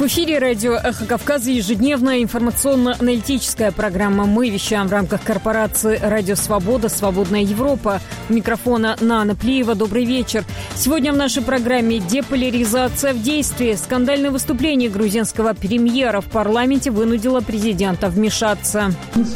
В эфире радио «Эхо Кавказа» ежедневная информационно-аналитическая программа. Мы вещаем в рамках корпорации «Радио Свобода», «Свободная Европа». У микрофона Нана Плиева. Добрый вечер. Сегодня в нашей программе деполяризация в действии. Скандальное выступление грузинского премьера в парламенте вынудило президента вмешаться.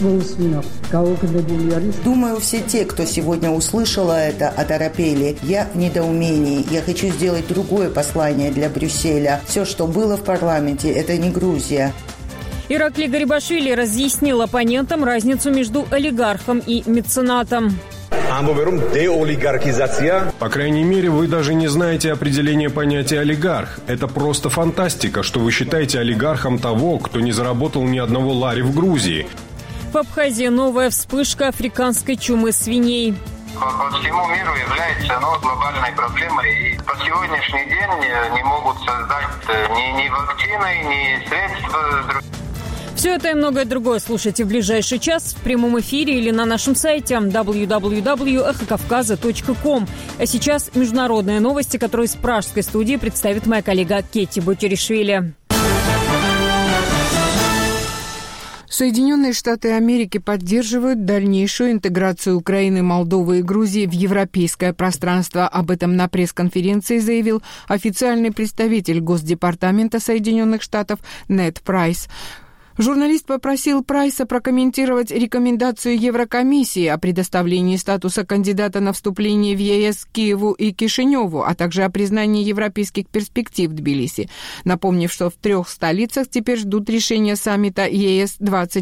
Думаю, все те, кто сегодня услышала это, оторопели. Я в недоумении. Я хочу сделать другое послание для Брюсселя. Все, что было в парламенте, это не Грузия. Иракли Гарибашвили разъяснил оппонентам разницу между олигархом и меценатом. По крайней мере, вы даже не знаете определения понятия «олигарх». Это просто фантастика, что вы считаете олигархом того, кто не заработал ни одного лари в Грузии. В Абхазии новая вспышка африканской чумы свиней. По всему миру является глобальной проблемой. И по сегодняшний день не могут создать ни вакцины, ни средства. Все это и многое другое слушайте в ближайший час в прямом эфире или на нашем сайте www.эхокавказа.ком. А сейчас международные новости, которые из пражской студии представит моя коллега Кетти Бутеришвили. Соединенные Штаты Америки поддерживают дальнейшую интеграцию Украины, Молдовы и Грузии в европейское пространство. Об этом на пресс-конференции заявил официальный представитель Госдепартамента Соединенных Штатов Нед Прайс. Журналист попросил Прайса прокомментировать рекомендацию Еврокомиссии о предоставлении статуса кандидата на вступление в ЕС Киеву и Кишиневу, а также о признании европейских перспектив Тбилиси, напомнив, что в 3 столицах теперь ждут решения саммита ЕС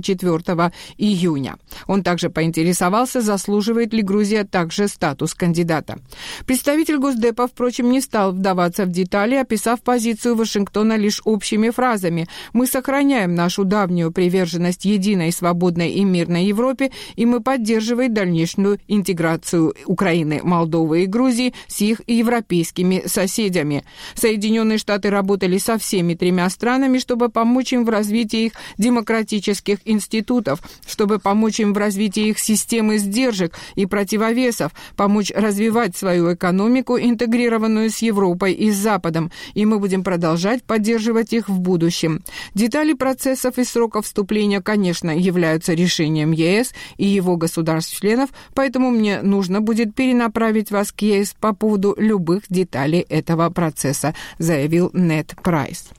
24 июня. Он также поинтересовался, заслуживает ли Грузия также статус кандидата. Представитель Госдепа, впрочем, не стал вдаваться в детали, описав позицию Вашингтона лишь общими фразами. «Мы сохраняем нашу давнюю приверженность единой, свободной и мирной Европе, и мы поддерживаем дальнейшую интеграцию Украины, Молдовы и Грузии с их европейскими соседями. Соединенные Штаты работали со всеми 3 странами, чтобы помочь им в развитии их демократических институтов, чтобы помочь им в развитии их системы сдержек и противовесов, помочь развивать свою экономику, интегрированную с Европой и с Западом, и мы будем продолжать поддерживать их в будущем. Детали процессов и сроков вступления, конечно, являются решением ЕС и его государств-членов, поэтому мне нужно будет перенаправить вас к ЕС по поводу любых деталей этого процесса, заявил Нед Прайс.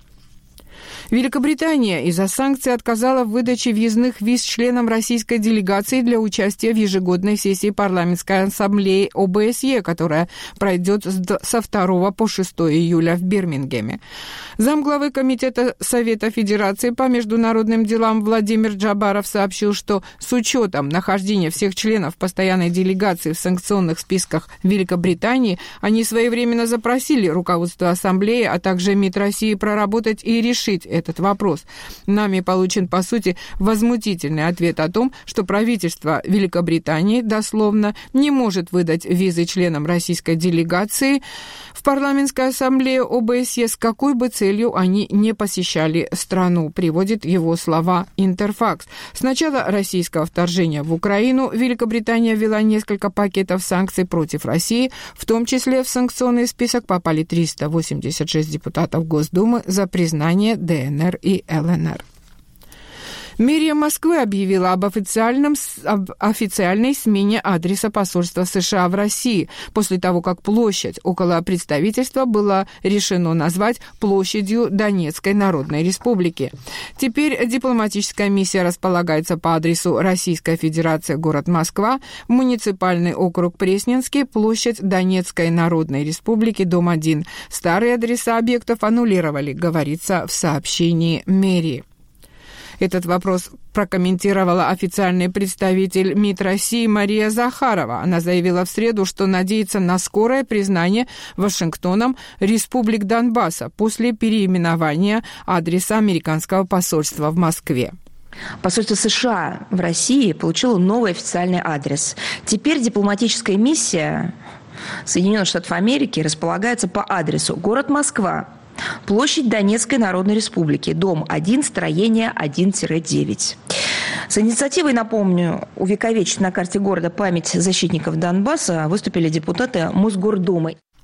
Великобритания из-за санкций отказала в выдаче въездных виз членам российской делегации для участия в ежегодной сессии парламентской ассамблеи ОБСЕ, которая пройдет со 2 по 6 июля в Бирмингеме. Замглавы Комитета Совета Федерации по международным делам Владимир Джабаров сообщил, что с учетом нахождения всех членов постоянной делегации в санкционных списках Великобритании, они своевременно запросили руководство ассамблеи, а также МИД России проработать и решить этот вопрос. Нами получен, по сути, возмутительный ответ о том, что правительство Великобритании дословно не может выдать визы членам российской делегации в парламентской ассамблее ОБСЕ, с какой бы целью они не посещали страну, приводит его слова Интерфакс. С начала российского вторжения в Украину Великобритания ввела несколько пакетов санкций против России, в том числе в санкционный список попали 386 депутатов Госдумы за признание ДНР и ЛНР. Мэрия Москвы объявила об официальной смене адреса посольства США в России, после того, как площадь около представительства было решено назвать площадью Донецкой Народной Республики. Теперь дипломатическая миссия располагается по адресу Российская Федерация, город Москва, муниципальный округ Пресненский, площадь Донецкой Народной Республики, дом 1. Старые адреса объектов аннулировали, говорится в сообщении мэрии. Этот вопрос прокомментировала официальный представитель МИД России Мария Захарова. Она заявила в среду, что надеется на скорое признание Вашингтоном республик Донбасса после переименования адреса американского посольства в Москве. Посольство США в России получило новый официальный адрес. Теперь дипломатическая миссия Соединенных Штатов Америки располагается по адресу город Москва, площадь Донецкой Народной Республики, дом 1, строение 1-9. С инициативой, напомню, увековечить на карте города память защитников Донбасса выступили депутаты Мосгордумы.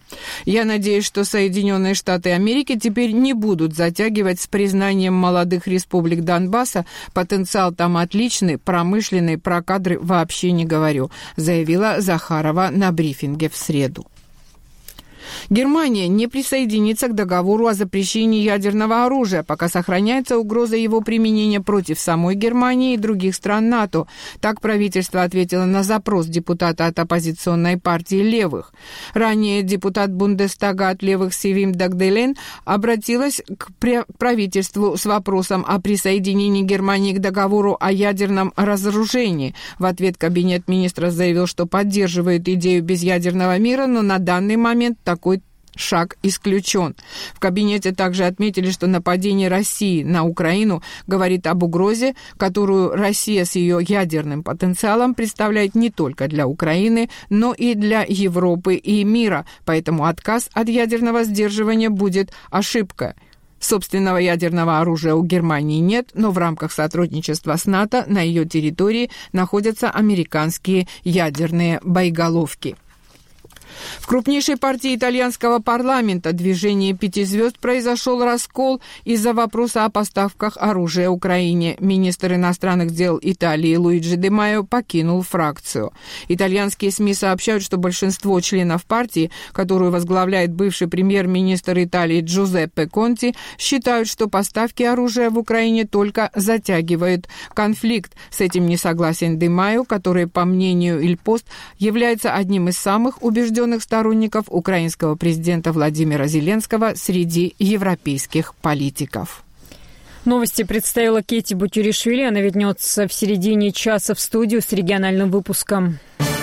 Я надеюсь, что Соединенные Штаты Америки теперь не будут затягивать с признанием молодых республик Донбасса. Потенциал там отличный, промышленный, про кадры вообще не говорю, заявила Захарова на брифинге в среду. Германия не присоединится к договору о запрещении ядерного оружия, пока сохраняется угроза его применения против самой Германии и других стран НАТО. Так правительство ответило на запрос депутата от оппозиционной партии «Левых». Ранее депутат Бундестага от «Левых» Сивим Дагделен обратилась к правительству с вопросом о присоединении Германии к договору о ядерном разоружении. В ответ кабинет министров заявил, что поддерживает идею безъядерного мира, но на данный момент такой шаг исключен. В кабинете также отметили, что нападение России на Украину говорит об угрозе, которую Россия с ее ядерным потенциалом представляет не только для Украины, но и для Европы и мира. Поэтому отказ от ядерного сдерживания будет ошибкой. Собственного ядерного оружия у Германии нет, но в рамках сотрудничества с НАТО на ее территории находятся американские ядерные боеголовки. В крупнейшей партии итальянского парламента «Движение 5 звезд» произошел раскол из-за вопроса о поставках оружия Украине. Министр иностранных дел Италии Луиджи Де Майо покинул фракцию. Итальянские СМИ сообщают, что большинство членов партии, которую возглавляет бывший премьер-министр Италии Джузеппе Конти, считают, что поставки оружия в Украине только затягивают конфликт. С этим не согласен Де Майо, который, по мнению Иль Пост, является одним из самых убежденных сторонников украинского президента Владимира Зеленского среди европейских политиков. Новости представила Кетти Бутюришвили. Она вернется в середине часа в студию с региональным выпуском.